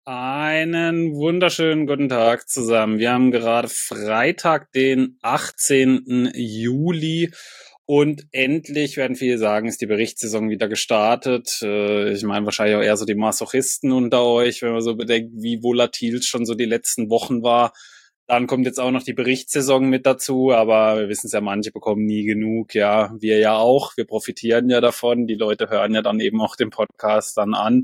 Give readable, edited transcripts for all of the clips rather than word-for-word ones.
Einen wunderschönen guten Tag zusammen. Wir haben gerade Freitag, den 18. Juli und endlich, werden viele sagen, ist die Berichtssaison wieder gestartet. Ich meine wahrscheinlich auch eher so die Masochisten unter euch, wenn man so bedenkt, wie volatil es schon so die letzten Wochen war. Dann kommt jetzt auch noch die Berichtssaison mit dazu, aber wir wissen es ja, manche bekommen nie genug. Ja, wir ja auch. Wir profitieren ja davon. Die Leute hören ja dann eben auch den Podcast dann an.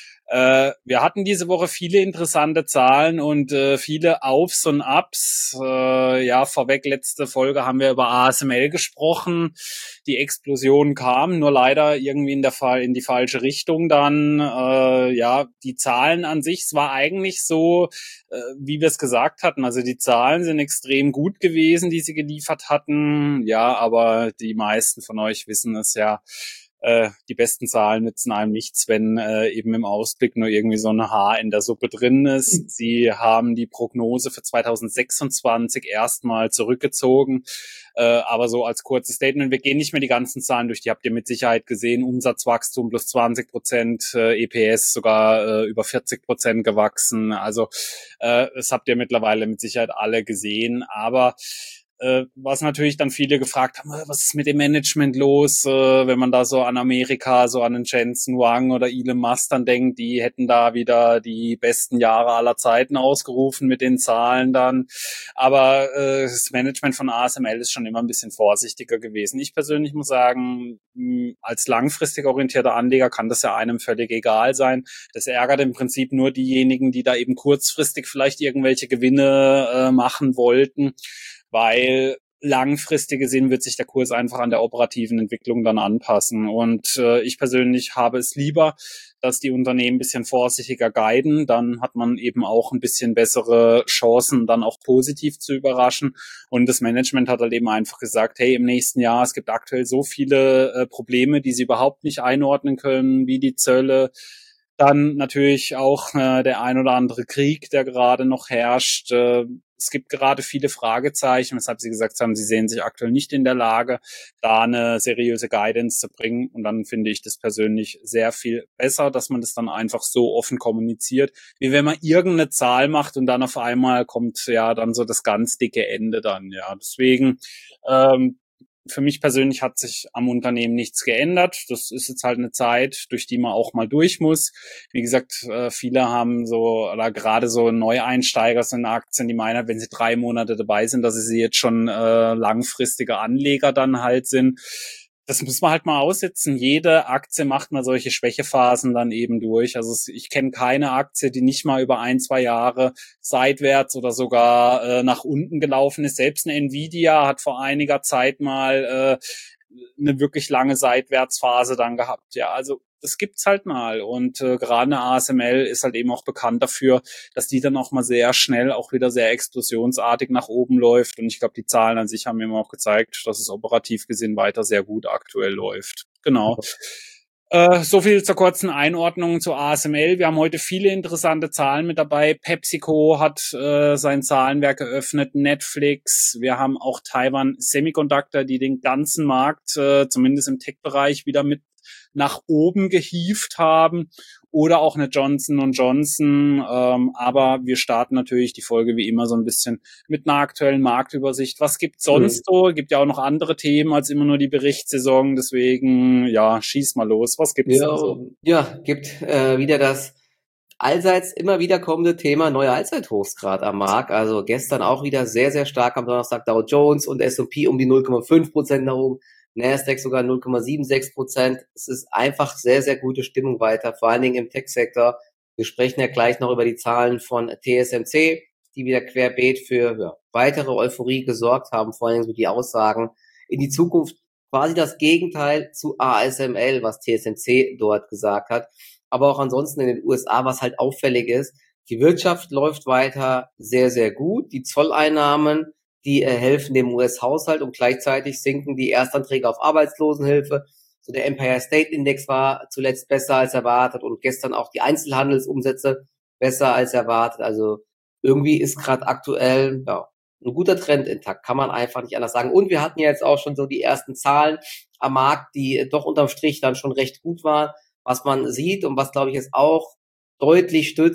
Wir hatten diese Woche viele interessante Zahlen und viele Aufs und Ups. Vorweg, letzte Folge haben wir über ASML gesprochen. Die Explosion kam, nur leider irgendwie in die falsche Richtung dann. Die Zahlen an sich, es war eigentlich so, wie wir es gesagt hatten. Also die Zahlen sind extrem gut gewesen, die sie geliefert hatten. Ja, aber die meisten von euch wissen es ja. Die besten Zahlen nützen einem nichts, wenn eben im Ausblick nur irgendwie so ein Haar in der Suppe drin ist. Sie haben die Prognose für 2026 erstmal zurückgezogen, aber so als kurzes Statement, wir gehen nicht mehr die ganzen Zahlen durch, die habt ihr mit Sicherheit gesehen, Umsatzwachstum plus 20%, EPS sogar über 40% gewachsen, also das habt ihr mittlerweile mit Sicherheit alle gesehen, aber was natürlich dann viele gefragt haben, was ist mit dem Management los, wenn man da so an Amerika, so an den Jensen Huang oder Elon Musk dann denkt, die hätten da wieder die besten Jahre aller Zeiten ausgerufen mit den Zahlen dann. Aber das Management von ASML ist schon immer ein bisschen vorsichtiger gewesen. Ich persönlich muss sagen, als langfristig orientierter Anleger kann das ja einem völlig egal sein. Das ärgert im Prinzip nur diejenigen, die da eben kurzfristig vielleicht irgendwelche Gewinne machen wollten, weil langfristig gesehen wird sich der Kurs einfach an der operativen Entwicklung dann anpassen. Und ich persönlich habe es lieber, dass die Unternehmen ein bisschen vorsichtiger guiden. Dann hat man eben auch ein bisschen bessere Chancen, dann auch positiv zu überraschen. Und das Management hat halt eben einfach gesagt, hey, im nächsten Jahr, es gibt aktuell so viele Probleme, die sie überhaupt nicht einordnen können, wie die Zölle. Dann natürlich auch der ein oder andere Krieg, der gerade noch herrscht. Es gibt gerade viele Fragezeichen, weshalb sie gesagt haben, sie sehen sich aktuell nicht in der Lage, da eine seriöse Guidance zu bringen. Und dann finde ich das persönlich sehr viel besser, dass man das dann einfach so offen kommuniziert, wie wenn man irgendeine Zahl macht und dann auf einmal kommt ja dann so das ganz dicke Ende dann. Ja, deswegen für mich persönlich hat sich am Unternehmen nichts geändert. Das ist jetzt halt eine Zeit, durch die man auch mal durch muss. Wie gesagt, viele haben so, oder gerade so Neueinsteiger so in Aktien, die meinen, wenn sie 3 Monate dabei sind, dass sie jetzt schon langfristige Anleger dann halt sind. Das muss man halt mal aussitzen. Jede Aktie macht mal solche Schwächephasen dann eben durch. Also ich kenne keine Aktie, die nicht mal über 1, 2 Jahre seitwärts oder sogar nach unten gelaufen ist. Selbst eine Nvidia hat vor einiger Zeit mal eine wirklich lange Seitwärtsphase dann gehabt. Ja, also das gibt's halt mal. Und gerade eine ASML ist halt eben auch bekannt dafür, dass die dann auch mal sehr schnell auch wieder sehr explosionsartig nach oben läuft. Und ich glaube, die Zahlen an sich haben mir auch gezeigt, dass es operativ gesehen weiter sehr gut aktuell läuft. Genau. So viel zur kurzen Einordnung zu ASML. Wir haben heute viele interessante Zahlen mit dabei. PepsiCo hat sein Zahlenwerk eröffnet, Netflix. Wir haben auch Taiwan Semiconductor, die den ganzen Markt, zumindest im Tech-Bereich, wieder mit nach oben gehievt haben, oder auch eine Johnson & Johnson. Aber wir starten natürlich die Folge wie immer so ein bisschen mit einer aktuellen Marktübersicht. Was gibt's sonst so? Gibt ja auch noch andere Themen als immer nur die Berichtssaison. Deswegen, ja, schieß mal los. Was gibt's denn so? Ja, gibt wieder das allseits immer wieder kommende Thema neue Allzeithochs gerade am Markt. Also gestern auch wieder sehr, sehr stark am Donnerstag Dow Jones und S&P um die 0,5% nach oben. Nasdaq sogar 0,76%. Es ist einfach sehr, sehr gute Stimmung weiter, vor allen Dingen im Tech-Sektor. Wir sprechen ja gleich noch über die Zahlen von TSMC, die wieder querbeet für weitere Euphorie gesorgt haben, vor allen Dingen so die Aussagen in die Zukunft. Quasi das Gegenteil zu ASML, was TSMC dort gesagt hat. Aber auch ansonsten in den USA, was halt auffällig ist, die Wirtschaft läuft weiter sehr, sehr gut. Die Zolleinnahmen, die helfen dem US-Haushalt und gleichzeitig sinken die Erstanträge auf Arbeitslosenhilfe. So der Empire State Index war zuletzt besser als erwartet und gestern auch die Einzelhandelsumsätze besser als erwartet. Also irgendwie ist gerade aktuell ein guter Trend intakt, kann man einfach nicht anders sagen. Und wir hatten ja jetzt auch schon so die ersten Zahlen am Markt, die doch unterm Strich dann schon recht gut waren. Was man sieht und was, glaube ich, jetzt auch deutlich stützt,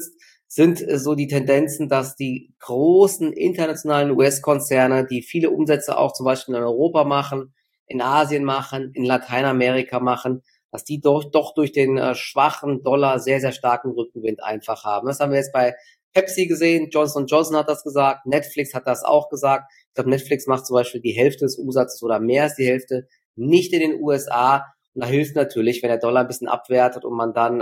sind so die Tendenzen, dass die großen internationalen US-Konzerne, die viele Umsätze auch zum Beispiel in Europa machen, in Asien machen, in Lateinamerika machen, dass die doch durch den schwachen Dollar sehr, sehr starken Rückenwind einfach haben. Das haben wir jetzt bei Pepsi gesehen, Johnson & Johnson hat das gesagt, Netflix hat das auch gesagt. Ich glaube, Netflix macht zum Beispiel die Hälfte des Umsatzes oder mehr als die Hälfte nicht in den USA. Und da hilft natürlich, wenn der Dollar ein bisschen abwertet und man dann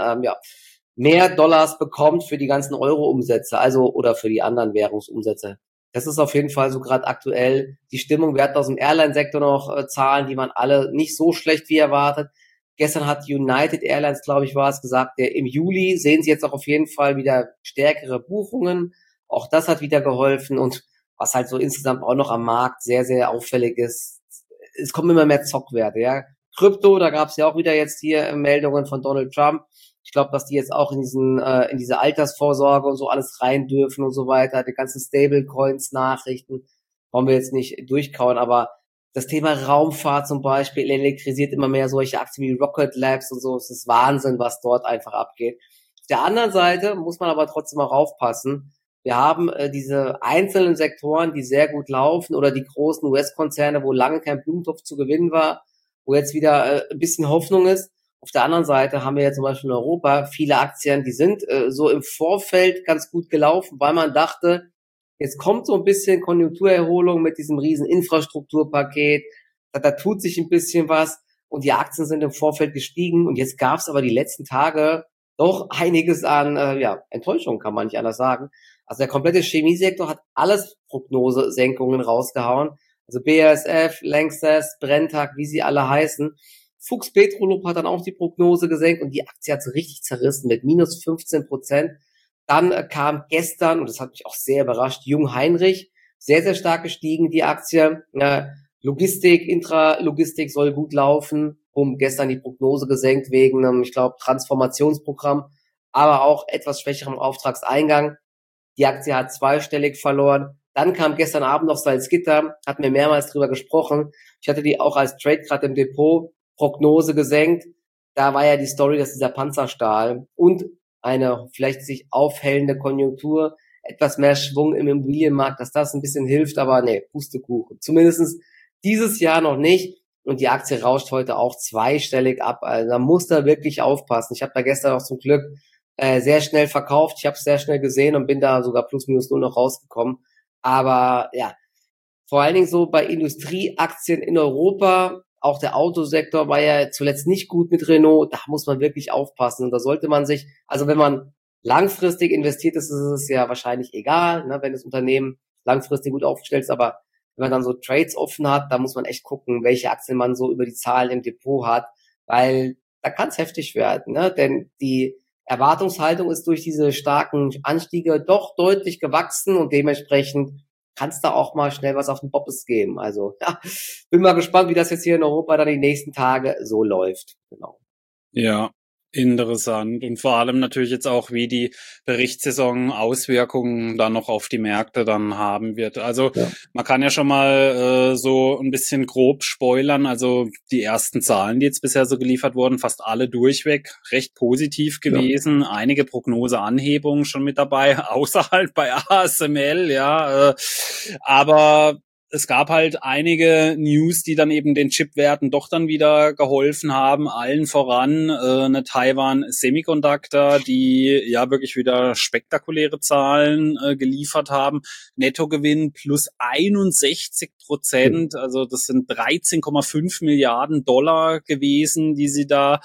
mehr Dollars bekommt für die ganzen Euro-Umsätze, also oder für die anderen Währungsumsätze. Das ist auf jeden Fall so gerade aktuell die Stimmung. Wir hatten aus dem Airline-Sektor noch Zahlen, die waren alle nicht so schlecht wie erwartet. Gestern hat United Airlines, glaube ich, war es gesagt, im Juli sehen sie jetzt auch auf jeden Fall wieder stärkere Buchungen. Auch das hat wieder geholfen. Und was halt so insgesamt auch noch am Markt sehr, sehr auffällig ist, es kommen immer mehr Zockwerte. Ja, Krypto, da gab es ja auch wieder jetzt hier Meldungen von Donald Trump. Ich glaube, dass die jetzt auch in diese Altersvorsorge und so alles rein dürfen und so weiter. Die ganzen Stablecoins-Nachrichten wollen wir jetzt nicht durchkauen, aber das Thema Raumfahrt zum Beispiel elektrisiert immer mehr solche Aktien wie Rocket Labs und so. Es ist Wahnsinn, was dort einfach abgeht. Auf der anderen Seite muss man aber trotzdem auch aufpassen. Wir haben diese einzelnen Sektoren, die sehr gut laufen, oder die großen US-Konzerne, wo lange kein Blumentopf zu gewinnen war, wo jetzt wieder ein bisschen Hoffnung ist. Auf der anderen Seite haben wir ja zum Beispiel in Europa viele Aktien, die sind so im Vorfeld ganz gut gelaufen, weil man dachte, jetzt kommt so ein bisschen Konjunkturerholung mit diesem riesen Infrastrukturpaket, da tut sich ein bisschen was und die Aktien sind im Vorfeld gestiegen und jetzt gab es aber die letzten Tage doch einiges an Enttäuschung, kann man nicht anders sagen. Also der komplette Chemiesektor hat alles Prognosesenkungen rausgehauen. Also BASF, Lanxess, Brenntag, wie sie alle heißen. Fuchs Petrolub hat dann auch die Prognose gesenkt und die Aktie hat so richtig zerrissen mit minus 15%. Dann kam gestern, und das hat mich auch sehr überrascht, Jungheinrich, sehr, sehr stark gestiegen, die Aktie. Logistik, Intralogistik soll gut laufen, gestern die Prognose gesenkt wegen einem, ich glaube, Transformationsprogramm, aber auch etwas schwächerem Auftragseingang. Die Aktie hat zweistellig verloren. Dann kam gestern Abend noch Salzgitter, hatten wir mehrmals drüber gesprochen. Ich hatte die auch als Trade gerade im Depot, Prognose gesenkt. Da war ja die Story, dass dieser Panzerstahl und eine vielleicht sich aufhellende Konjunktur, etwas mehr Schwung im Immobilienmarkt, dass das ein bisschen hilft, aber nee, Pustekuchen. Zumindest dieses Jahr noch nicht. Und die Aktie rauscht heute auch zweistellig ab. Also da muss da wirklich aufpassen. Ich habe da gestern auch zum Glück sehr schnell verkauft. Ich habe es sehr schnell gesehen und bin da sogar plus minus null noch rausgekommen. Aber ja, vor allen Dingen so bei Industrieaktien in Europa, auch der Autosektor war ja zuletzt nicht gut mit Renault, da muss man wirklich aufpassen. Und da sollte man sich, also wenn man langfristig investiert ist, ist es ja wahrscheinlich egal, ne, wenn das Unternehmen langfristig gut aufgestellt ist, aber wenn man dann so Trades offen hat, da muss man echt gucken, welche Aktien man so über die Zahlen im Depot hat, weil da kann es heftig werden, ne? Denn die Erwartungshaltung ist durch diese starken Anstiege doch deutlich gewachsen und dementsprechend kann es da auch mal schnell was auf den Bobbes geben. Also ja, bin mal gespannt, wie das jetzt hier in Europa dann die nächsten Tage so läuft. Genau. Ja, interessant. Und vor allem natürlich jetzt auch, wie die Berichtssaison Auswirkungen dann noch auf die Märkte dann haben wird. Also man kann ja schon mal so ein bisschen grob spoilern. Also die ersten Zahlen, die jetzt bisher so geliefert wurden, fast alle durchweg recht positiv gewesen. Ja. Einige Prognoseanhebungen schon mit dabei, außer halt bei ASML, ja. Aber es gab halt einige News, die dann eben den Chipwerten doch dann wieder geholfen haben. Allen voran eine Taiwan Semiconductor, die ja wirklich wieder spektakuläre Zahlen geliefert haben. Nettogewinn plus 61%, also das sind 13,5 Milliarden Dollar gewesen, die sie da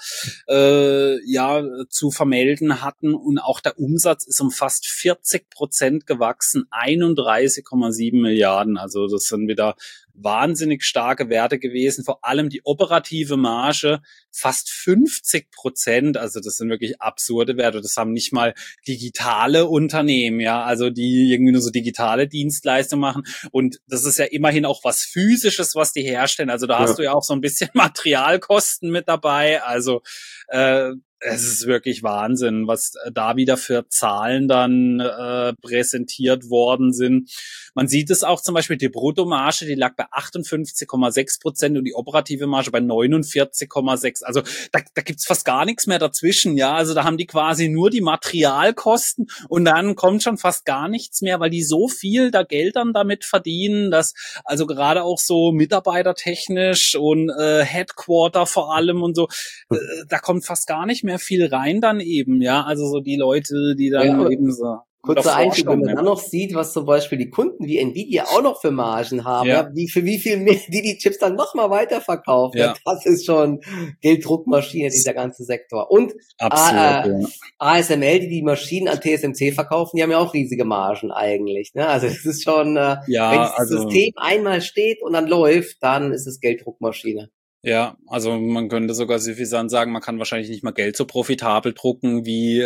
zu vermelden hatten. Und auch der Umsatz ist um fast 40% gewachsen, 31,7 Milliarden. Also das sind wieder wahnsinnig starke Werte gewesen, vor allem die operative Marge fast 50%, also das sind wirklich absurde Werte, das haben nicht mal digitale Unternehmen, ja, also die irgendwie nur so digitale Dienstleistungen machen und das ist ja immerhin auch was Physisches, was die herstellen, also da hast du ja auch so ein bisschen Materialkosten mit dabei, also es ist wirklich Wahnsinn, was da wieder für Zahlen dann präsentiert worden sind. Man sieht es auch zum Beispiel, die Bruttomarge, die lag bei 58,6% und die operative Marge bei 49,6%. Also da gibt's fast gar nichts mehr dazwischen, ja. Also da haben die quasi nur die Materialkosten und dann kommt schon fast gar nichts mehr, weil die so viel da Geld dann damit verdienen, dass also gerade auch so mitarbeitertechnisch und Headquarter vor allem und so, da kommt fast gar nicht mehr viel rein dann eben, ja, also so die Leute, die dann Ja, eben so kurzer Einschub, wenn man ja. dann noch sieht, was zum Beispiel die Kunden wie Nvidia auch noch für Margen haben, Ja. für wie viel mehr die Chips dann noch mal weiterverkaufen, Ja. das ist schon Gelddruckmaschine, dieser ganze Sektor. Und Absolut, ASML, die Maschinen an TSMC verkaufen, die haben ja auch riesige Margen eigentlich, ne? Also es ist schon, wenn das System einmal steht und dann läuft, dann ist es Gelddruckmaschine. Ja, also man könnte sogar suffisant sagen, man kann wahrscheinlich nicht mal Geld so profitabel drucken, wie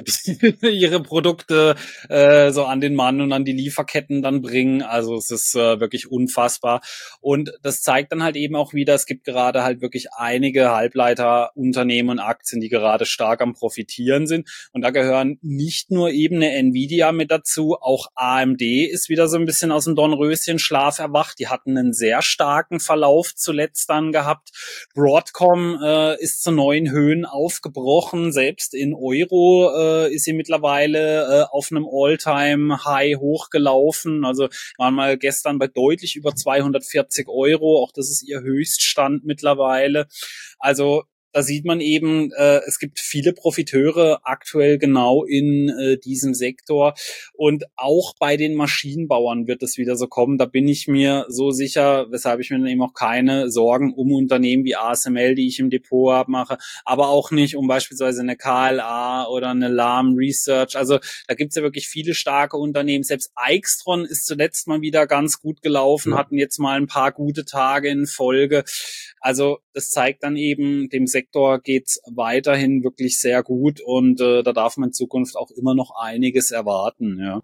ihre Produkte so an den Mann und an die Lieferketten dann bringen. Also es ist wirklich unfassbar. Und das zeigt dann halt eben auch wieder, es gibt gerade halt wirklich einige Halbleiterunternehmen und Aktien, die gerade stark am Profitieren sind. Und da gehören nicht nur eben eine Nvidia mit dazu, auch AMD ist wieder so ein bisschen aus dem Dornröschenschlaf erwacht. Die hatten einen sehr starken Verlauf zuletzt dann gehabt. Broadcom ist zu neuen Höhen aufgebrochen. Selbst in Euro ist sie mittlerweile auf einem All-Time-High hochgelaufen. Also waren mal gestern bei deutlich über 240 Euro. Auch das ist ihr Höchststand mittlerweile. Also da sieht man eben, es gibt viele Profiteure aktuell genau in diesem Sektor. Und auch bei den Maschinenbauern wird es wieder so kommen. Da bin ich mir so sicher, weshalb ich mir dann eben auch keine Sorgen um Unternehmen wie ASML, die ich im Depot habe, mache, aber auch nicht um beispielsweise eine KLA oder eine Lam Research. Also da gibt's ja wirklich viele starke Unternehmen. Selbst Aixtron ist zuletzt mal wieder ganz gut gelaufen, hatten jetzt mal ein paar gute Tage in Folge. Also das zeigt dann eben, dem Sektor geht's weiterhin wirklich sehr gut und da darf man in Zukunft auch immer noch einiges erwarten. Ja.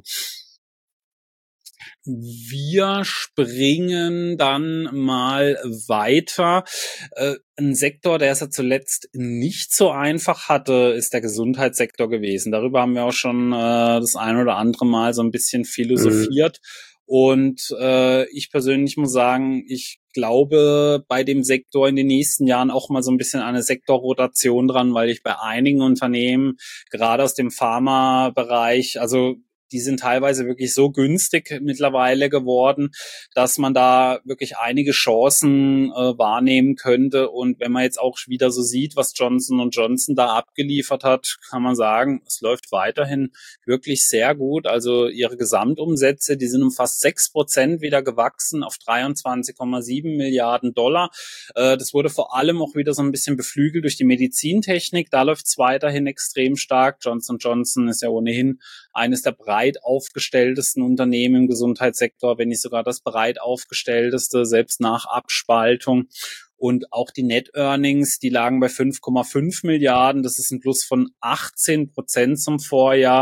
Wir springen dann mal weiter. Ein Sektor, der es ja zuletzt nicht so einfach hatte, ist der Gesundheitssektor gewesen. Darüber haben wir auch schon das ein oder andere Mal so ein bisschen philosophiert. Und ich persönlich muss sagen, ich glaube bei dem Sektor in den nächsten Jahren auch mal so ein bisschen eine Sektorrotation dran, weil ich bei einigen Unternehmen, gerade aus dem Pharmabereich, also die sind teilweise wirklich so günstig mittlerweile geworden, dass man da wirklich einige Chancen wahrnehmen könnte. Und wenn man jetzt auch wieder so sieht, was Johnson & Johnson da abgeliefert hat, kann man sagen, es läuft weiterhin wirklich sehr gut. Also ihre Gesamtumsätze, die sind um fast 6% wieder gewachsen auf 23,7 Milliarden Dollar. Das wurde vor allem auch wieder so ein bisschen beflügelt durch die Medizintechnik. Da läuft es weiterhin extrem stark. Johnson & Johnson ist ja ohnehin eines der breit aufgestelltesten Unternehmen im Gesundheitssektor, wenn nicht sogar das breit aufgestellteste, selbst nach Abspaltung. Und auch die Net Earnings, die lagen bei 5,5 Milliarden. Das ist ein Plus von 18% zum Vorjahr.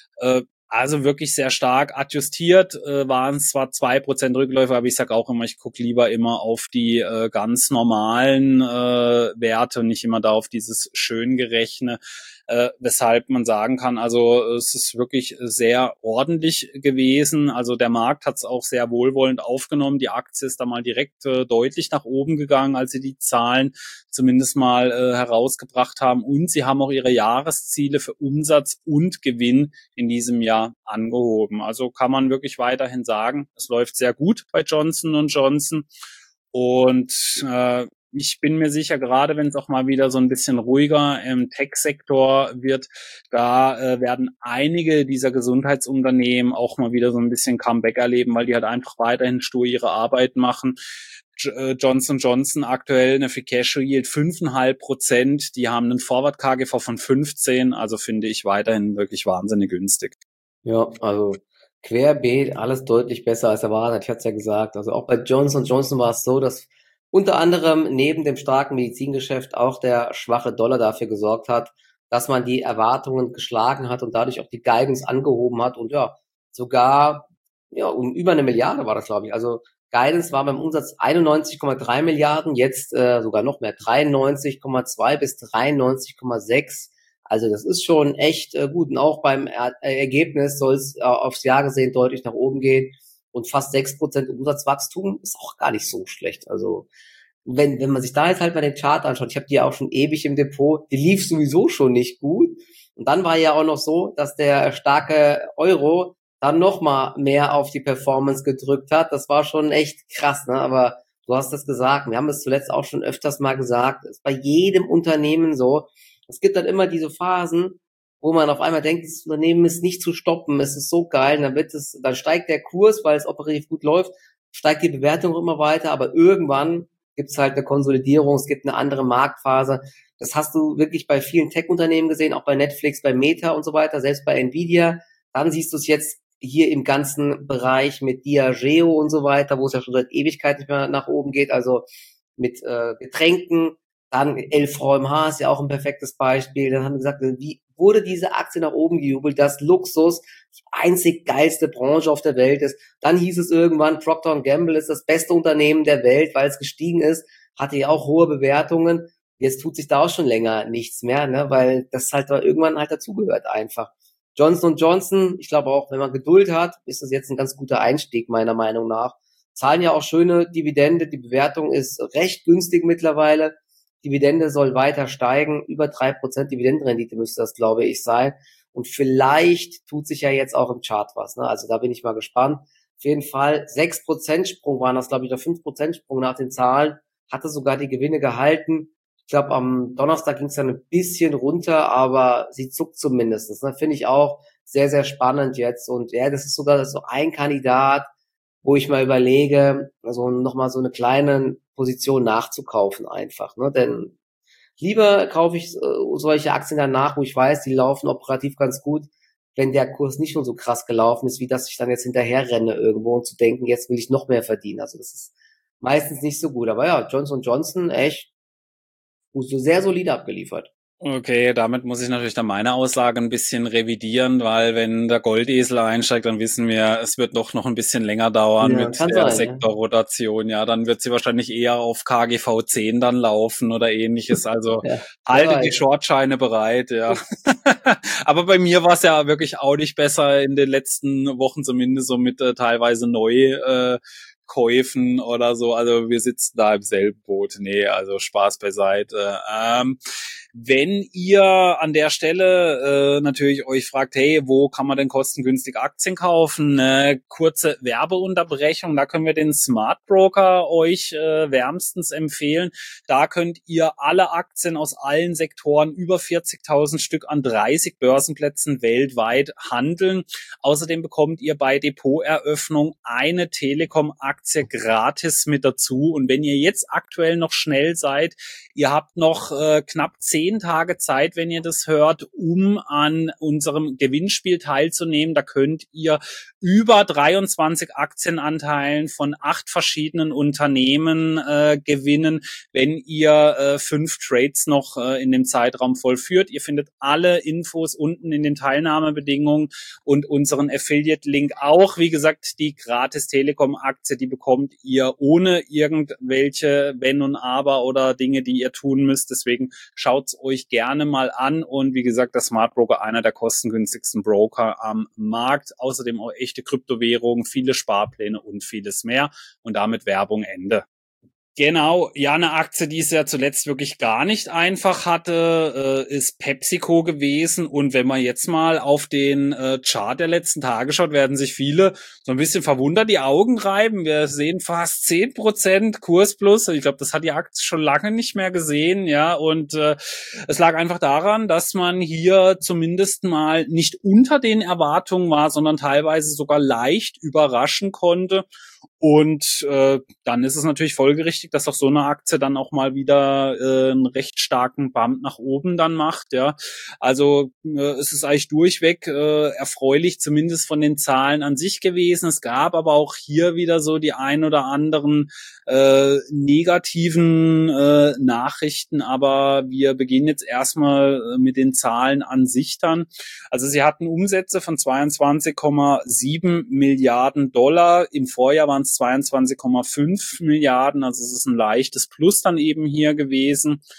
Also wirklich sehr stark adjustiert, waren es zwar 2% Rückläufe, aber ich sage auch immer, ich gucke lieber immer auf die ganz normalen Werte und nicht immer da auf dieses Schöngerechne, weshalb man sagen kann, also es ist wirklich sehr ordentlich gewesen. Also der Markt hat es auch sehr wohlwollend aufgenommen. Die Aktie ist da mal direkt deutlich nach oben gegangen, als sie die Zahlen zumindest mal herausgebracht haben. Und sie haben auch ihre Jahresziele für Umsatz und Gewinn in diesem Jahr angehoben. Also kann man wirklich weiterhin sagen, es läuft sehr gut bei Johnson & Johnson. Und ich bin mir sicher, gerade wenn es auch mal wieder so ein bisschen ruhiger im Tech-Sektor wird, da werden einige dieser Gesundheitsunternehmen auch mal wieder so ein bisschen Comeback erleben, weil die halt einfach weiterhin stur ihre Arbeit machen. Johnson & Johnson aktuell eine Free Cash Yield 5,5%. Die haben einen Forward KGV von 15, also finde ich weiterhin wirklich wahnsinnig günstig. Ja, also querbeet alles deutlich besser als erwartet. Ich hatte es ja gesagt. Also auch bei Johnson & Johnson war es so, dass unter anderem neben dem starken Medizingeschäft auch der schwache Dollar dafür gesorgt hat, dass man die Erwartungen geschlagen hat und dadurch auch die Guidance angehoben hat und ja, sogar um über 1 Milliarde war das, glaube ich. Also Guidance war beim Umsatz 91,3 Milliarden, jetzt sogar noch mehr, 93,2 bis 93,6 Also das ist schon echt gut. Und auch beim Ergebnis soll es aufs Jahr gesehen deutlich nach oben gehen. Und fast 6% Umsatzwachstum ist auch gar nicht so schlecht. Also wenn man sich da jetzt halt mal den Chart anschaut, ich habe die ja auch schon ewig im Depot, die lief sowieso schon nicht gut. Und dann war ja auch noch so, dass der starke Euro dann noch mal mehr auf die Performance gedrückt hat. Das war schon echt krass, ne? Aber du hast das gesagt. Wir haben es zuletzt auch schon öfters mal gesagt. Es ist bei jedem Unternehmen so. Es gibt dann immer diese Phasen, wo man auf einmal denkt, das Unternehmen ist nicht zu stoppen. Es ist so geil. Dann steigt der Kurs, weil es operativ gut läuft, steigt die Bewertung immer weiter. Aber irgendwann gibt es halt eine Konsolidierung. Es gibt eine andere Marktphase. Das hast du wirklich bei vielen Tech-Unternehmen gesehen, auch bei Netflix, bei Meta und so weiter, selbst bei Nvidia. Dann siehst du es jetzt hier im ganzen Bereich mit Diageo und so weiter, wo es ja schon seit Ewigkeit nicht mehr nach oben geht, also mit Getränken. Dann LVMH ist ja auch ein perfektes Beispiel. Dann haben wir gesagt, wie wurde diese Aktie nach oben gejubelt, dass Luxus die einzig geilste Branche auf der Welt ist. Dann hieß es irgendwann, Procter & Gamble ist das beste Unternehmen der Welt, weil es gestiegen ist, hatte ja auch hohe Bewertungen. Jetzt tut sich da auch schon länger nichts mehr, ne, weil das halt irgendwann halt dazugehört einfach. Johnson & Johnson, ich glaube auch, wenn man Geduld hat, ist das jetzt ein ganz guter Einstieg, meiner Meinung nach. Zahlen ja auch schöne Dividende, die Bewertung ist recht günstig mittlerweile. Dividende soll weiter steigen, über 3% Dividendenrendite müsste das, glaube ich, sein. Und vielleicht tut sich ja jetzt auch im Chart was, ne? Also da bin ich mal gespannt. Auf jeden Fall 6% Sprung waren das, glaube ich, oder 5% Sprung nach den Zahlen. Hatte sogar die Gewinne gehalten. Ich glaube, am Donnerstag ging es dann ein bisschen runter, aber sie zuckt zumindest. Ne? Finde ich auch sehr, sehr spannend jetzt. Und ja, das ist sogar so ein Kandidat, wo ich mal überlege, also nochmal so eine kleine Position nachzukaufen einfach. Ne? Denn lieber kaufe ich solche Aktien danach, wo ich weiß, die laufen operativ ganz gut, wenn der Kurs nicht schon so krass gelaufen ist, wie dass ich dann jetzt hinterher renne irgendwo und zu denken, jetzt will ich noch mehr verdienen. Also das ist meistens nicht so gut. Aber ja, Johnson & Johnson, echt so sehr solide abgeliefert. Okay, damit muss ich natürlich dann meine Aussage ein bisschen revidieren, weil wenn der Goldesel einsteigt, dann wissen wir, es wird doch noch ein bisschen länger dauern Ja, mit kann der sein, ja. Sektorrotation. Ja, dann wird sie wahrscheinlich eher auf KGV 10 dann laufen oder ähnliches. Also Ja, wer halte die weiß. Shortscheine bereit, ja. Aber bei mir war es ja wirklich auch nicht besser in den letzten Wochen, zumindest so mit teilweise Käufen oder so. Also wir sitzen da im selben Boot. Nee, also Spaß beiseite. Wenn ihr an der Stelle natürlich euch fragt, hey, wo kann man denn kostengünstig Aktien kaufen? Kurze Werbeunterbrechung, da können wir den Smart Broker euch wärmstens empfehlen. Da könnt ihr alle Aktien aus allen Sektoren, über 40.000 Stück an 30 Börsenplätzen weltweit handeln. Außerdem bekommt ihr bei Depoteröffnung eine Telekom-Aktie gratis mit dazu. Und wenn ihr jetzt aktuell noch schnell seid, ihr habt noch knapp 10 Tage Zeit, wenn ihr das hört, um an unserem Gewinnspiel teilzunehmen. Da könnt ihr über 23 Aktienanteilen von 8 verschiedenen Unternehmen gewinnen, wenn ihr 5 Trades noch in dem Zeitraum vollführt. Ihr findet alle Infos unten in den Teilnahmebedingungen und unseren Affiliate-Link auch. Wie gesagt, die gratis Telekom-Aktie, die bekommt ihr ohne irgendwelche Wenn und Aber oder Dinge, die ihr tun müsst. Deswegen schaut's euch gerne mal an. Und wie gesagt, der Smart Broker, einer der kostengünstigsten Broker am Markt. Außerdem auch echte Kryptowährungen, viele Sparpläne und vieles mehr. Und damit Werbung Ende. Genau, ja, eine Aktie, die es ja zuletzt wirklich gar nicht einfach hatte, ist PepsiCo gewesen. Und wenn man jetzt mal auf den Chart der letzten Tage schaut, werden sich viele so ein bisschen verwundert die Augen reiben. Wir sehen fast 10% Kursplus. Ich glaube, das hat die Aktie schon lange nicht mehr gesehen, ja. Und es lag einfach daran, dass man hier zumindest mal nicht unter den Erwartungen war, sondern teilweise sogar leicht überraschen konnte. Und dann ist es natürlich folgerichtig, dass auch so eine Aktie dann auch mal wieder einen recht starken Bump nach oben dann macht. Ja, also es ist eigentlich durchweg erfreulich, zumindest von den Zahlen an sich gewesen. Es gab aber auch hier wieder so die ein oder anderen negativen Nachrichten. Aber wir beginnen jetzt erstmal mit den Zahlen an sich dann. Also sie hatten Umsätze von 22,7 Milliarden Dollar. Im Vorjahr waren es 22,5 Milliarden. Also es ist ein leichtes Plus dann eben hier gewesen.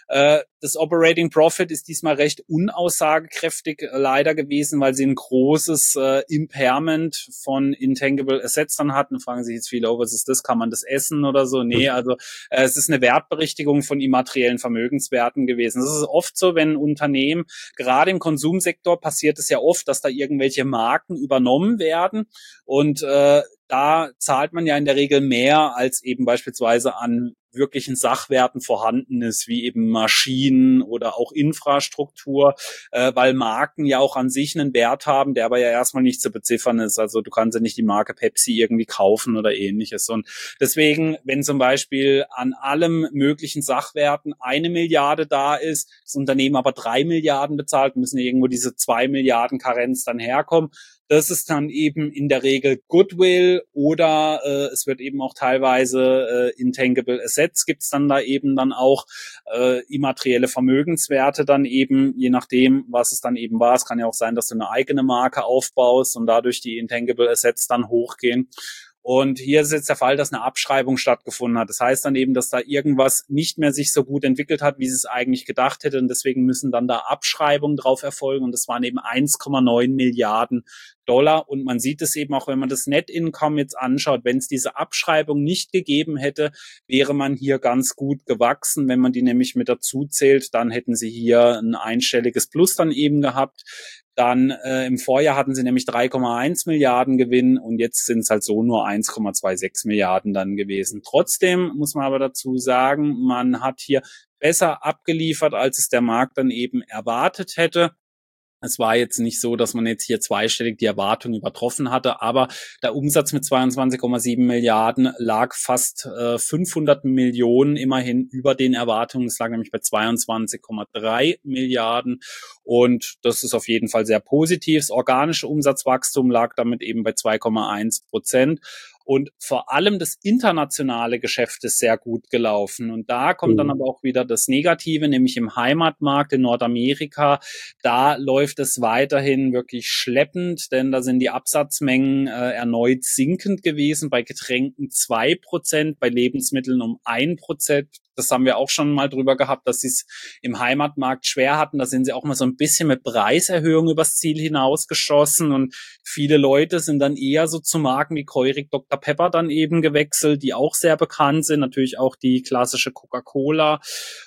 Das Operating Profit ist diesmal recht unaussagekräftig leider gewesen, weil sie ein großes Impairment von Intangible Assets dann hatten. Fragen sich jetzt viele, oh, was ist das? Kann man das essen oder so? Nee, also es ist eine Wertberichtigung von immateriellen Vermögenswerten gewesen. Das ist oft so, wenn Unternehmen, gerade im Konsumsektor passiert es ja oft, dass da irgendwelche Marken übernommen werden und da zahlt man ja in der Regel mehr, als eben beispielsweise an wirklichen Sachwerten vorhanden ist, wie eben Maschinen oder auch Infrastruktur, weil Marken ja auch an sich einen Wert haben, der aber ja erstmal nicht zu beziffern ist. Also du kannst ja nicht die Marke Pepsi irgendwie kaufen oder ähnliches. Und deswegen, wenn zum Beispiel an allem möglichen Sachwerten 1 Milliarde da ist, das Unternehmen aber 3 Milliarden bezahlt, müssen ja irgendwo diese 2 Milliarden Karenz dann herkommen. Das ist dann eben in der Regel Goodwill oder es wird eben auch teilweise Intangible Assets, gibt's dann da eben dann auch immaterielle Vermögenswerte dann eben, je nachdem, was es dann eben war. Es kann ja auch sein, dass du eine eigene Marke aufbaust und dadurch die Intangible Assets dann hochgehen. Und hier ist jetzt der Fall, dass eine Abschreibung stattgefunden hat. Das heißt dann eben, dass da irgendwas nicht mehr sich so gut entwickelt hat, wie sie es eigentlich gedacht hätte. Und deswegen müssen dann da Abschreibungen drauf erfolgen. Und das waren eben 1,9 Milliarden Dollar. Und man sieht es eben auch, wenn man das Net Income jetzt anschaut, wenn es diese Abschreibung nicht gegeben hätte, wäre man hier ganz gut gewachsen. Wenn man die nämlich mit dazu zählt, dann hätten sie hier ein einstelliges Plus dann eben gehabt. Dann im Vorjahr hatten sie nämlich 3,1 Milliarden Gewinn und jetzt sind es halt so nur 1,26 Milliarden dann gewesen. Trotzdem muss man aber dazu sagen, man hat hier besser abgeliefert, als es der Markt dann eben erwartet hätte. Es war jetzt nicht so, dass man jetzt hier zweistellig die Erwartung übertroffen hatte, aber der Umsatz mit 22,7 Milliarden lag fast 500 Millionen immerhin über den Erwartungen. Es lag nämlich bei 22,3 Milliarden und das ist auf jeden Fall sehr positiv. Das organische Umsatzwachstum lag damit eben bei 2,1%. Und vor allem das internationale Geschäft ist sehr gut gelaufen. Und da kommt dann aber auch wieder das Negative, nämlich im Heimatmarkt in Nordamerika. Da läuft es weiterhin wirklich schleppend, denn da sind die Absatzmengen erneut sinkend gewesen. Bei Getränken 2%, bei Lebensmitteln um 1%. Das haben wir auch schon mal drüber gehabt, dass sie es im Heimatmarkt schwer hatten. Da sind sie auch mal so ein bisschen mit Preiserhöhungen übers Ziel hinausgeschossen und viele Leute sind dann eher so zu Marken wie Keurig Dr. Pepper dann eben gewechselt, die auch sehr bekannt sind. Natürlich auch die klassische Coca-Cola.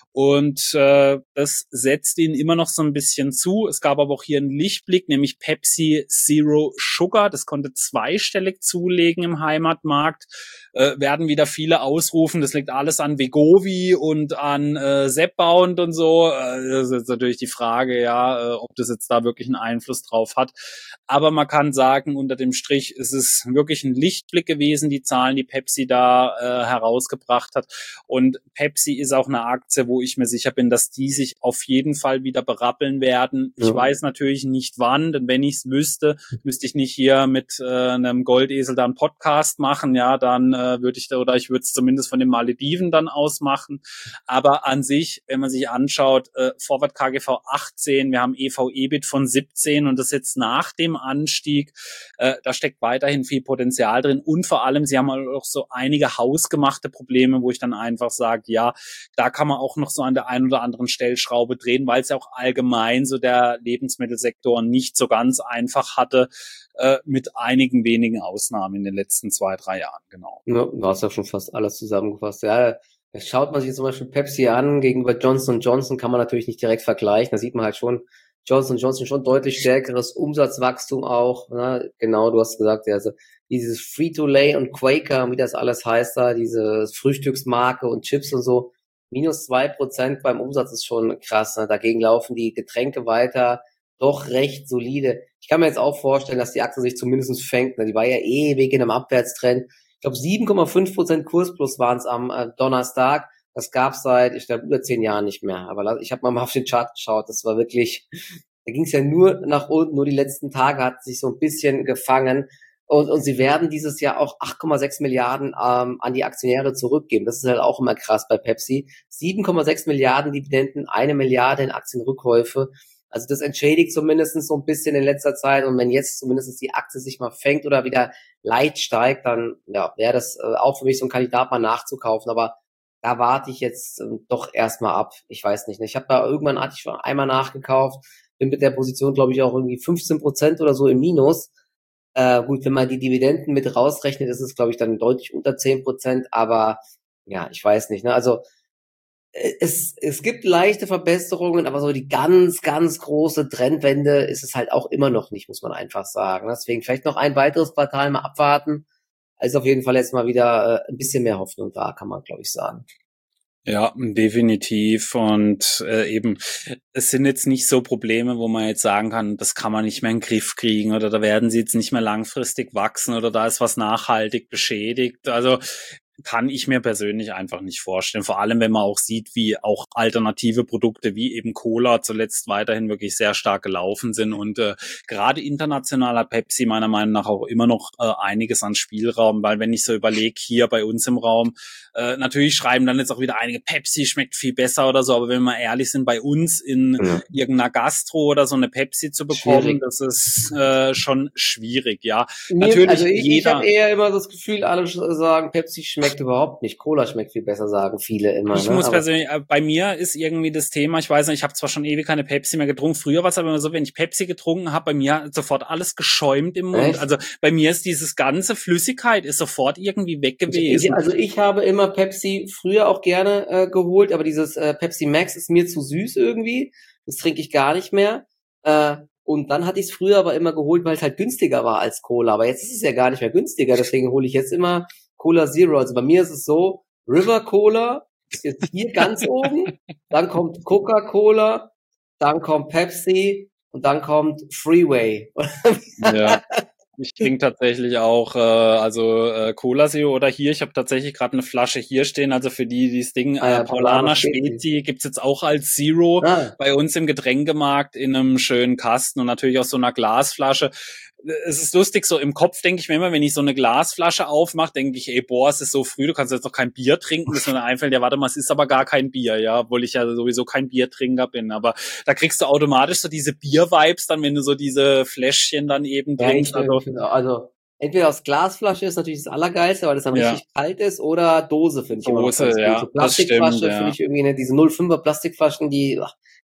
Und das setzt ihnen immer noch so ein bisschen zu. Es gab aber auch hier einen Lichtblick, nämlich Pepsi Zero Sugar. Das konnte zweistellig zulegen im Heimatmarkt. Werden wieder viele ausrufen, das liegt alles an Vegovi und an Zepbound und so. Das ist jetzt natürlich die Frage, ja, ob das jetzt da wirklich einen Einfluss drauf hat. Aber man kann sagen, unter dem Strich ist es wirklich ein Lichtblick gewesen, die Zahlen, die Pepsi da herausgebracht hat. Und Pepsi ist auch eine Aktie, wo ich mir sicher bin, dass die sich auf jeden Fall wieder berappeln werden. Ich weiß natürlich nicht wann, denn wenn ich es wüsste, müsste ich nicht hier mit einem Goldesel da einen Podcast machen, ja, dann würde ich da, oder ich würde es zumindest von den Malediven dann ausmachen. Aber an sich, wenn man sich anschaut, Forward KGV 18, wir haben EV-EBIT von 17 und das jetzt nach dem Anstieg, da steckt weiterhin viel Potenzial drin und vor allem, sie haben auch so einige hausgemachte Probleme, wo ich dann einfach sage, ja, da kann man auch noch so an der einen oder anderen Stellschraube drehen, weil es ja auch allgemein so der Lebensmittelsektor nicht so ganz einfach hatte, mit einigen wenigen Ausnahmen in den letzten 2-3 Jahren, genau. Ja, du hast ja schon fast alles zusammengefasst. Ja, da schaut man sich zum Beispiel Pepsi an, gegenüber Johnson & Johnson kann man natürlich nicht direkt vergleichen. Da sieht man halt schon, Johnson & Johnson schon deutlich stärkeres Umsatzwachstum auch. Ne? Genau, du hast gesagt, ja, also dieses Frito-Lay und Quaker, wie das alles heißt da, diese Frühstücksmarke und Chips und so, minus 2% beim Umsatz ist schon krass. Ne? Dagegen laufen die Getränke weiter, doch recht solide. Ich kann mir jetzt auch vorstellen, dass die Aktie sich zumindest fängt. Ne? Die war ja ewig in einem Abwärtstrend. Ich glaube, 7,5% Kursplus waren es am Donnerstag. Das gab's seit, ich glaube, über 10 Jahren nicht mehr. Aber ich habe mal auf den Chart geschaut. Das war wirklich, da ging es ja nur nach unten. Nur die letzten Tage hat sich so ein bisschen gefangen. Und sie werden dieses Jahr auch 8,6 Milliarden an die Aktionäre zurückgeben. Das ist halt auch immer krass bei Pepsi. 7,6 Milliarden Dividenden, 1 Milliarde in Aktienrückkäufe. Also das entschädigt zumindest so ein bisschen in letzter Zeit. Und wenn jetzt zumindest die Aktie sich mal fängt oder wieder leicht steigt, dann ja, wäre das auch für mich so ein Kandidat mal nachzukaufen. Aber da warte ich jetzt doch erstmal ab. Ich weiß nicht. Ich habe da irgendwann, hatte ich schon einmal nachgekauft, bin mit der Position, glaube ich, auch irgendwie 15% oder so im Minus. Gut, wenn man die Dividenden mit rausrechnet, ist es, glaube ich, dann deutlich unter 10%, aber ja, ich weiß nicht. Ne? Also es gibt leichte Verbesserungen, aber so die ganz, ganz große Trendwende ist es halt auch immer noch nicht, muss man einfach sagen. Deswegen vielleicht noch ein weiteres Quartal mal abwarten. Also auf jeden Fall jetzt mal wieder ein bisschen mehr Hoffnung da, kann man, glaube ich, sagen. Ja, definitiv. Und eben, es sind jetzt nicht so Probleme, wo man jetzt sagen kann, das kann man nicht mehr in den Griff kriegen oder da werden sie jetzt nicht mehr langfristig wachsen oder da ist was nachhaltig beschädigt. Also kann ich mir persönlich einfach nicht vorstellen. Vor allem, wenn man auch sieht, wie auch alternative Produkte wie eben Cola zuletzt weiterhin wirklich sehr stark gelaufen sind und gerade internationaler Pepsi meiner Meinung nach auch immer noch einiges an Spielraum, weil wenn ich so überlege, hier bei uns im Raum, natürlich schreiben dann jetzt auch wieder einige, Pepsi schmeckt viel besser oder so, aber wenn wir ehrlich sind, bei uns in irgendeiner Gastro oder so eine Pepsi zu bekommen, das ist schon schwierig, ja. Natürlich also ich habe eher immer das Gefühl, alle sagen, Pepsi schmeckt überhaupt nicht, Cola schmeckt viel besser, sagen viele immer. Ich muss persönlich, bei mir ist irgendwie das Thema, ich weiß nicht, ich habe zwar schon ewig keine Pepsi mehr getrunken, früher war es aber immer so, wenn ich Pepsi getrunken habe, bei mir hat sofort alles geschäumt im Mund. Echt? Also bei mir ist dieses ganze Flüssigkeit ist sofort irgendwie weg gewesen. Also ich habe immer Pepsi früher auch gerne geholt, aber dieses Pepsi Max ist mir zu süß irgendwie, das trinke ich gar nicht mehr. Und dann hatte ich es früher aber immer geholt, weil es halt günstiger war als Cola. Aber jetzt ist es ja gar nicht mehr günstiger, deswegen hole ich jetzt immer Cola Zero. Also bei mir ist es so, River Cola ist jetzt hier ganz oben, dann kommt Coca-Cola, dann kommt Pepsi und dann kommt Freeway. Ja. Ich trinke tatsächlich auch Cola Zero oder hier. Ich habe tatsächlich gerade eine Flasche hier stehen. Also für die das Ding Paulaner Spezi gibt's jetzt auch als Zero bei uns im Getränkemarkt in einem schönen Kasten und natürlich auch so einer Glasflasche. Es ist lustig, so im Kopf denke ich mir immer, wenn ich so eine Glasflasche aufmache, denke ich, ey, boah, es ist so früh, du kannst jetzt noch kein Bier trinken, bis mir dann einfällt, ja, warte mal, es ist aber gar kein Bier, ja, obwohl ich ja sowieso kein Biertrinker bin, aber da kriegst du automatisch so diese Bier-Vibes dann, wenn du so diese Fläschchen dann eben trinkst. Also entweder aus Glasflasche ist natürlich das Allergeilste, weil das dann richtig kalt ist, oder Dose finde ich immer noch ganz gut. So Plastikflasche finde ich irgendwie, diese 0,5er Plastikflaschen, die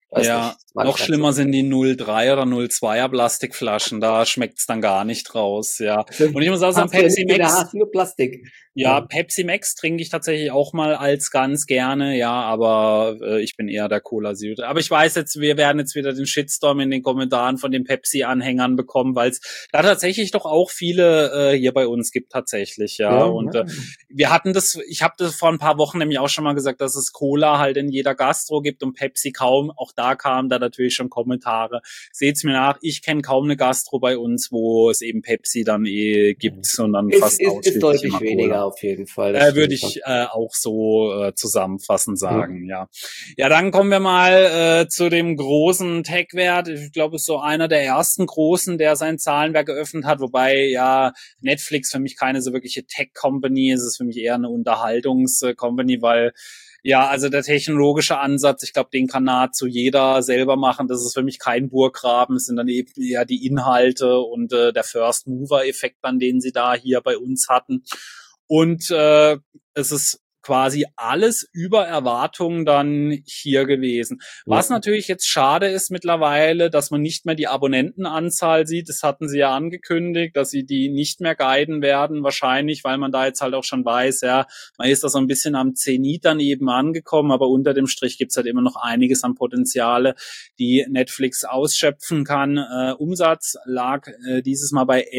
noch schlimmer sind die 0,3 oder 0,2er Plastikflaschen, da schmeckt's dann gar nicht raus, ja. Und ich muss auch sagen, Pepsi Max, nur Plastik. Ja, Pepsi Max trinke ich tatsächlich auch mal als ganz gerne, ja, aber ich bin eher der Cola Zero. Aber ich weiß jetzt, wir werden jetzt wieder den Shitstorm in den Kommentaren von den Pepsi-Anhängern bekommen, weil es da tatsächlich doch auch viele hier bei uns gibt tatsächlich, ja. Und wir hatten das, ich habe das vor ein paar Wochen nämlich auch schon mal gesagt, dass es Cola halt in jeder Gastro gibt und Pepsi kaum. Auch da kamen da natürlich schon Kommentare. Seht's mir nach, ich kenne kaum eine Gastro bei uns, wo es eben Pepsi dann gibt und dann fast ausschließlich ist deutlich weniger auf jeden Fall. Würde ich auch so zusammenfassend sagen, ja. Ja, dann kommen wir mal zu dem großen Tech-Wert. Ich glaube, es ist so einer der ersten großen, der sein Zahlenwerk geöffnet hat, wobei ja Netflix für mich keine so wirkliche Tech-Company ist. Es ist für mich eher eine Unterhaltungs-Company, weil ja, also der technologische Ansatz, ich glaube, den kann nahezu jeder selber machen. Das ist für mich kein Burggraben. Es sind dann eben eher die Inhalte und der First-Mover-Effekt, an den sie da hier bei uns hatten. Und es ist quasi alles über Erwartungen dann hier gewesen. Was natürlich jetzt schade ist mittlerweile, dass man nicht mehr die Abonnentenanzahl sieht. Das hatten sie ja angekündigt, dass sie die nicht mehr guiden werden, wahrscheinlich, weil man da jetzt halt auch schon weiß, ja, man ist da so ein bisschen am Zenit dann eben angekommen, aber unter dem Strich gibt's halt immer noch einiges an Potenziale, die Netflix ausschöpfen kann. Umsatz lag dieses Mal bei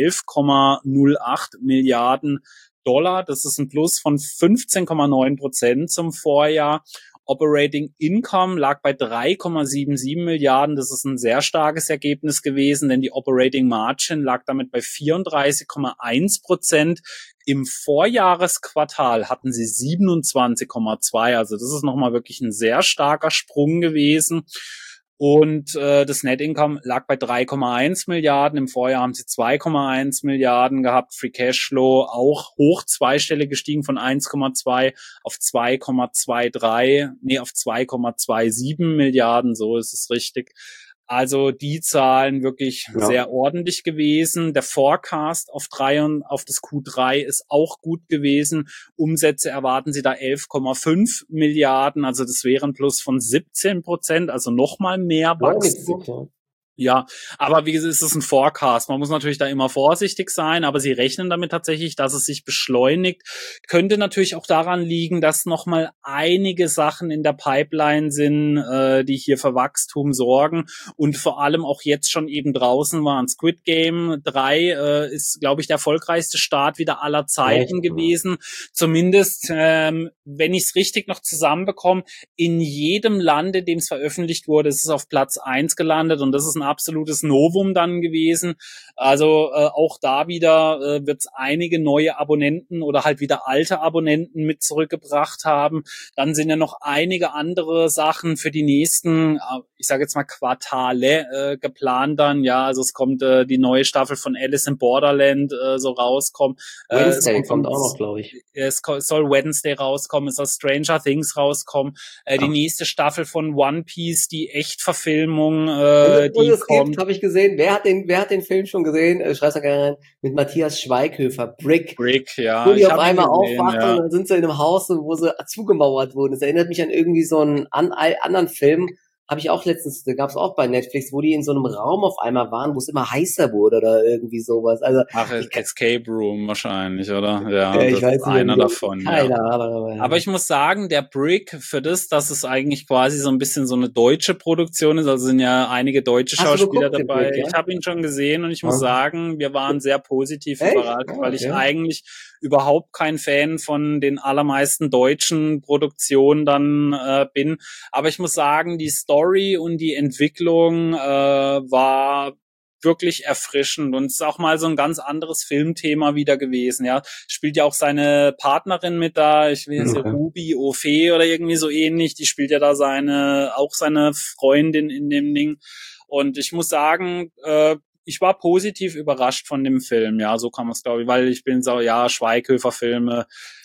11,08 Milliarden Dollar. Das ist ein Plus von 15,9% zum Vorjahr. Operating Income lag bei 3,77 Milliarden. Das ist ein sehr starkes Ergebnis gewesen, denn die Operating Margin lag damit bei 34,1%. Im Vorjahresquartal hatten sie 27,2. Also das ist nochmal wirklich ein sehr starker Sprung gewesen. Und das Net Income lag bei 3,1 Milliarden. Im Vorjahr haben sie 2,1 Milliarden gehabt. Free Cashflow auch hoch zweistellig gestiegen von 1,2 auf 2,27 Milliarden. So ist es richtig. Also die Zahlen wirklich Ja. sehr ordentlich gewesen. Der Forecast auf das Q3 ist auch gut gewesen. Umsätze erwarten sie da 11,5 Milliarden. Also das wäre ein Plus von 17%, also nochmal mehr Wachstum. Ja. Ja, aber wie gesagt, es ist ein Forecast. Man muss natürlich da immer vorsichtig sein, aber sie rechnen damit tatsächlich, dass es sich beschleunigt. Könnte natürlich auch daran liegen, dass nochmal einige Sachen in der Pipeline sind, die hier für Wachstum sorgen und vor allem auch jetzt schon eben draußen waren. Squid Game 3 ist, glaube ich, der erfolgreichste Start wieder aller Zeiten gewesen. Zumindest, wenn ich es richtig noch zusammenbekomme, in jedem Land, in dem es veröffentlicht wurde, ist es auf Platz 1 gelandet und das ist ein absolutes Novum dann gewesen. Also auch da wieder wird es einige neue Abonnenten oder halt wieder alte Abonnenten mit zurückgebracht haben. Dann sind ja noch einige andere Sachen für die nächsten, ich sage jetzt mal Quartale geplant dann. Ja, also es kommt die neue Staffel von Alice in Borderland so rauskommen. Wednesday kommt auch noch, glaube ich. Es soll Wednesday rauskommen, es soll Stranger Things rauskommen. Die nächste Staffel von One Piece, die Echtverfilmung, die kommt. Habe ich gesehen. Wer hat den Film schon gesehen? Schreib's da gerne rein. Mit Matthias Schweighöfer. Brick, ja. Wo die auf einmal aufwachen und dann sind sie in einem Haus, wo sie zugemauert wurden. Das erinnert mich an irgendwie so einen anderen Film. Habe ich auch letztens, da gab es auch bei Netflix, wo die in so einem Raum auf einmal waren, wo es immer heißer wurde oder irgendwie sowas. Also Escape Room wahrscheinlich, oder? Ja, ich weiß ist einer davon. Keine Ahnung. Aber ich muss sagen, der Brick für dass es eigentlich quasi so ein bisschen so eine deutsche Produktion ist, also sind ja einige deutsche Schauspieler dabei. Brick, ja? Ich habe ihn schon gesehen und ich muss sagen, wir waren sehr positiv überrascht, weil ich eigentlich überhaupt kein Fan von den allermeisten deutschen Produktionen dann bin. Aber ich muss sagen, die Story und die Entwicklung war wirklich erfrischend und es ist auch mal so ein ganz anderes Filmthema wieder gewesen, ja. Spielt ja auch seine Partnerin mit da, ich weiß nicht, Ruby Ophé oder irgendwie so ähnlich, die spielt ja da seine Freundin in dem Ding und ich muss sagen, ich war positiv überrascht von dem Film, ja, so kann man es glaube ich, weil ich bin so, ja, Schweighöfer-Filme,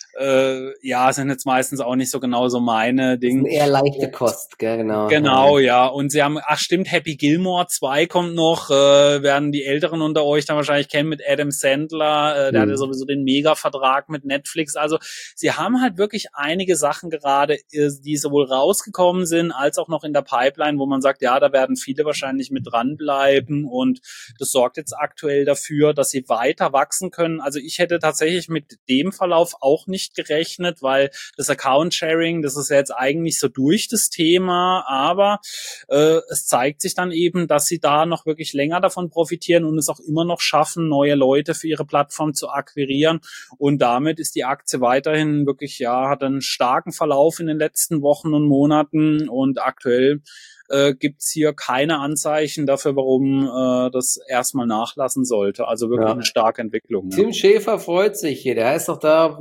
sind jetzt meistens auch nicht so genau so meine Dinge. Eher leichte Kost, gell, genau. Genau, ja. Und sie haben, stimmt, Happy Gilmore 2 kommt noch, werden die Älteren unter euch dann wahrscheinlich kennen mit Adam Sandler, der hatte sowieso den Mega-Vertrag mit Netflix. Also sie haben halt wirklich einige Sachen gerade, die sowohl rausgekommen sind, als auch noch in der Pipeline, wo man sagt, ja, da werden viele wahrscheinlich mit dranbleiben und das sorgt jetzt aktuell dafür, dass sie weiter wachsen können. Also ich hätte tatsächlich mit dem Verlauf auch nicht gerechnet, weil das Account-Sharing, das ist ja jetzt eigentlich so durch das Thema, aber es zeigt sich dann eben, dass sie da noch wirklich länger davon profitieren und es auch immer noch schaffen, neue Leute für ihre Plattform zu akquirieren und damit ist die Aktie weiterhin wirklich, hat einen starken Verlauf in den letzten Wochen und Monaten und aktuell gibt's hier keine Anzeichen dafür, warum das erstmal nachlassen sollte. Also wirklich eine starke Entwicklung. Tim Schäfer freut sich hier. Der ist doch da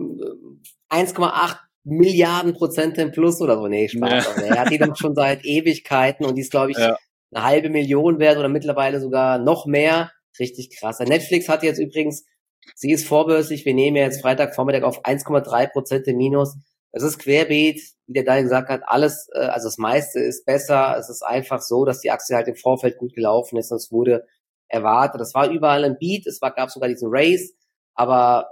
1,8 Milliarden % im Plus oder so. Nee, Spaß. Er hat die dann schon seit Ewigkeiten und die ist, glaube ich, 500.000 wert oder mittlerweile sogar noch mehr. Richtig krass. Netflix hat jetzt übrigens, sie ist vorbörslich, wir nehmen ja jetzt Freitagvormittag auf 1,3% im Minus. Es ist querbeet, wie der Daniel gesagt hat, alles, also das meiste ist besser. Es ist einfach so, dass die Aktie halt im Vorfeld gut gelaufen ist und es wurde erwartet. Das war überall ein Beat, gab sogar diesen Race, aber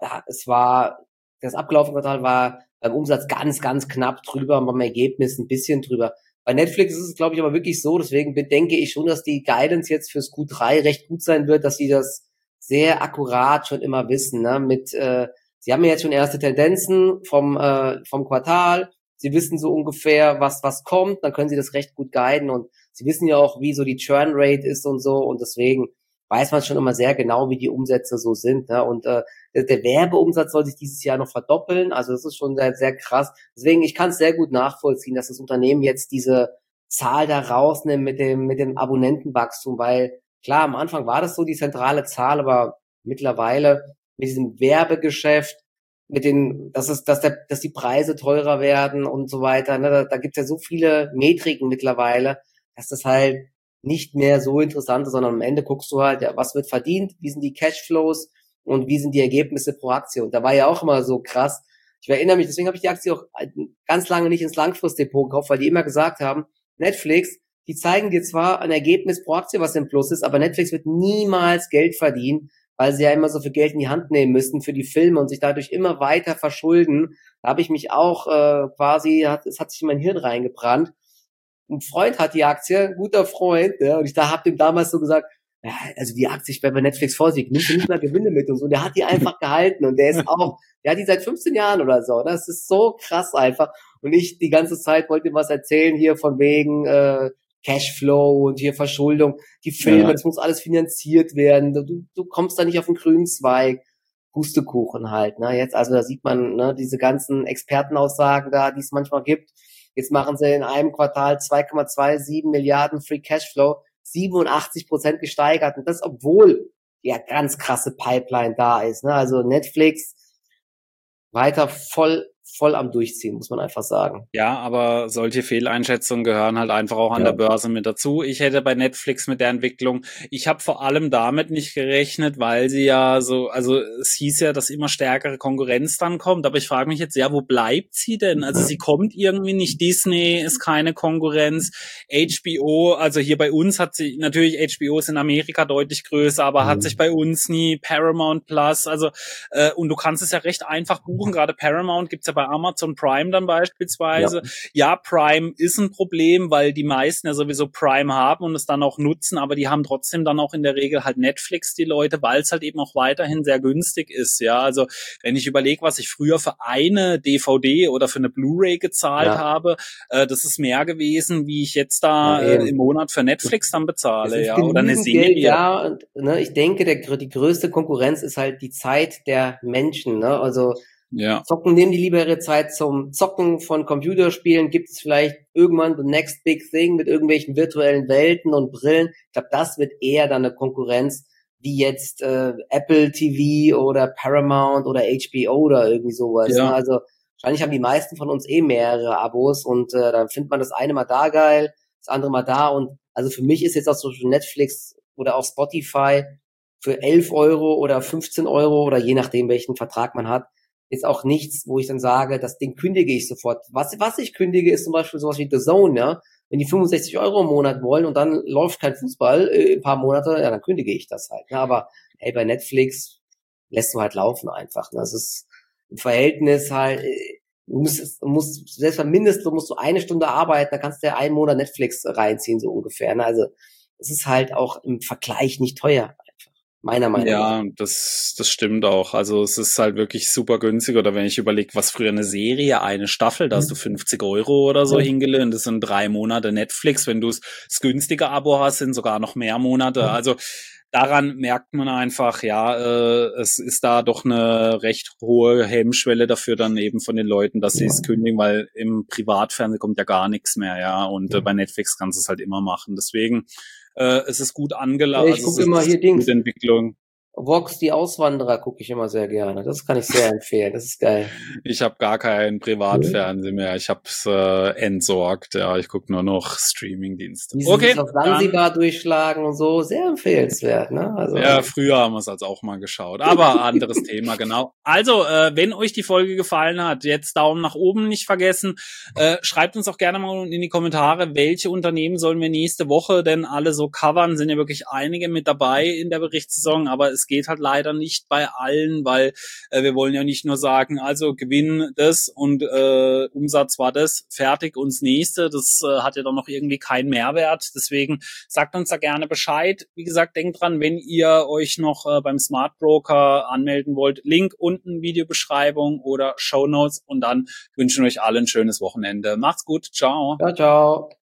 das abgelaufene Quartal war beim Umsatz ganz, ganz knapp drüber und beim Ergebnis ein bisschen drüber. Bei Netflix ist es, glaube ich, aber wirklich so, deswegen denke ich schon, dass die Guidance jetzt fürs Q3 recht gut sein wird, dass sie das sehr akkurat schon immer wissen, ne, Sie haben ja jetzt schon erste Tendenzen vom Quartal. Sie wissen so ungefähr, was kommt. Dann können Sie das recht gut guiden. Und Sie wissen ja auch, wie so die Churn Rate ist und so. Und deswegen weiß man schon immer sehr genau, wie die Umsätze so sind. Ne? Und der Werbeumsatz soll sich dieses Jahr noch verdoppeln. Also das ist schon sehr, sehr krass. Deswegen, ich kann es sehr gut nachvollziehen, dass das Unternehmen jetzt diese Zahl da rausnimmt mit dem Abonnentenwachstum. Weil klar, am Anfang war das so die zentrale Zahl, aber mittlerweile mit diesem Werbegeschäft, dass die Preise teurer werden und so weiter. Ne? Da gibt's ja so viele Metriken mittlerweile, dass das halt nicht mehr so interessant ist, sondern am Ende guckst du halt, was wird verdient, wie sind die Cashflows und wie sind die Ergebnisse pro Aktie. Und da war ja auch immer so krass. Ich erinnere mich, deswegen habe ich die Aktie auch ganz lange nicht ins Langfristdepot gekauft, weil die immer gesagt haben, Netflix, die zeigen dir zwar ein Ergebnis pro Aktie, was im Plus ist, aber Netflix wird niemals Geld verdienen, weil sie ja immer so viel Geld in die Hand nehmen müssen für die Filme und sich dadurch immer weiter verschulden. Da habe ich mich auch es hat sich in mein Hirn reingebrannt. Ein Freund hat die Aktie, ein guter Freund, ja, und ich habe dem damals so gesagt, ja, also die Aktie, ich bin bei Netflix vorsichtig, nimmst du nicht mal Gewinne mit und so. Der hat die einfach gehalten und der hat die seit 15 Jahren oder so. Das ist so krass einfach. Und ich die ganze Zeit wollte ihm was erzählen hier von wegen Cashflow und hier Verschuldung, die Filme, das muss alles finanziert werden. Du kommst da nicht auf den grünen Zweig. Pustekuchen halt, ne? Jetzt, also da sieht man, ne, diese ganzen Expertenaussagen da, die es manchmal gibt. Jetzt machen sie in einem Quartal 2,27 Milliarden Free Cashflow, 87% gesteigert. Und das, obwohl ja ganz krasse Pipeline da ist, ne? Also Netflix weiter voll am Durchziehen, muss man einfach sagen. Ja, aber solche Fehleinschätzungen gehören halt einfach auch an der Börse mit dazu. Ich hätte bei Netflix mit der Entwicklung, ich habe vor allem damit nicht gerechnet, weil sie ja so, also es hieß ja, dass immer stärkere Konkurrenz dann kommt, aber ich frage mich jetzt, ja, wo bleibt sie denn? Also sie kommt irgendwie nicht, Disney ist keine Konkurrenz, HBO, also hier bei uns hat sie, natürlich HBO ist in Amerika deutlich größer, aber hat sich bei uns nie, Paramount Plus, also und du kannst es ja recht einfach buchen, gerade Paramount gibt's ja bei Amazon Prime dann beispielsweise. Ja, Prime ist ein Problem, weil die meisten ja sowieso Prime haben und es dann auch nutzen, aber die haben trotzdem dann auch in der Regel halt Netflix, die Leute, weil es halt eben auch weiterhin sehr günstig ist. Ja, also wenn ich überlege, was ich früher für eine DVD oder für eine Blu-ray gezahlt habe, das ist mehr gewesen, wie ich jetzt da im Monat für Netflix dann bezahle, ja, oder eine Serie. Ja, und ne, ich denke, die größte Konkurrenz ist halt die Zeit der Menschen, ne? Also Zocken, nehmen die lieber ihre Zeit zum Zocken von Computerspielen. Gibt es vielleicht irgendwann the next big thing mit irgendwelchen virtuellen Welten und Brillen? Ich glaube, das wird eher dann eine Konkurrenz wie jetzt Apple TV oder Paramount oder HBO oder irgendwie sowas. Ja. Ne? Also wahrscheinlich haben die meisten von uns mehrere Abos und dann findet man das eine mal da geil, das andere mal da. Und also für mich ist jetzt auch so Netflix oder auch Spotify für 11 Euro oder 15 Euro oder je nachdem, welchen Vertrag man hat, ist auch nichts, wo ich dann sage, das Ding kündige ich sofort. Was ich kündige, ist zum Beispiel sowas wie The Zone, ja. Wenn die 65 Euro im Monat wollen und dann läuft kein Fußball ein paar Monate, ja, dann kündige ich das halt. Ne? Aber hey, bei Netflix lässt du halt laufen einfach. Ne? Das ist im Verhältnis halt, du musst selbst beim Mindestlohn musst du eine Stunde arbeiten, dann kannst du ja einen Monat Netflix reinziehen, so ungefähr. Ne? Also es ist halt auch im Vergleich nicht teuer. Meiner Meinung nach. Ja, das stimmt auch. Also es ist halt wirklich super günstig. Oder wenn ich überlege, was früher eine Serie, eine Staffel, da hast du 50 Euro oder so hingelehnt. Das sind 3 Monate Netflix. Wenn du das günstige Abo hast, sind sogar noch mehr Monate. Also daran merkt man einfach, ja, es ist da doch eine recht hohe Hemmschwelle dafür dann eben von den Leuten, dass sie es kündigen, weil im Privatfernsehen kommt ja gar nichts mehr, ja. Und bei Netflix kannst du es halt immer machen. Deswegen es ist gut angelagert. Ich gucke immer hier Dings. Entwicklung. Vox, die Auswanderer, gucke ich immer sehr gerne. Das kann ich sehr empfehlen. Das ist geil. Ich habe gar kein Privatfernsehen mehr. Ich habe es entsorgt. Ja, ich gucke nur noch Streamingdienste. Okay. Auf Sansibar durchschlagen und so, sehr empfehlenswert. Ne? Also, ja, früher haben wir es also auch mal geschaut. Aber anderes Thema, genau. Also, wenn euch die Folge gefallen hat, jetzt Daumen nach oben nicht vergessen. Schreibt uns auch gerne mal in die Kommentare, welche Unternehmen sollen wir nächste Woche denn alle so covern. Sind ja wirklich einige mit dabei in der Berichtssaison, aber es geht halt leider nicht bei allen, weil wir wollen ja nicht nur sagen, also Gewinn das und Umsatz war das, fertig uns nächste. Das hat ja dann noch irgendwie keinen Mehrwert. Deswegen sagt uns da gerne Bescheid. Wie gesagt, denkt dran, wenn ihr euch noch beim Smart Broker anmelden wollt, Link unten, Videobeschreibung oder Shownotes und dann wünschen wir euch allen ein schönes Wochenende. Macht's gut, ciao. Ciao, ciao.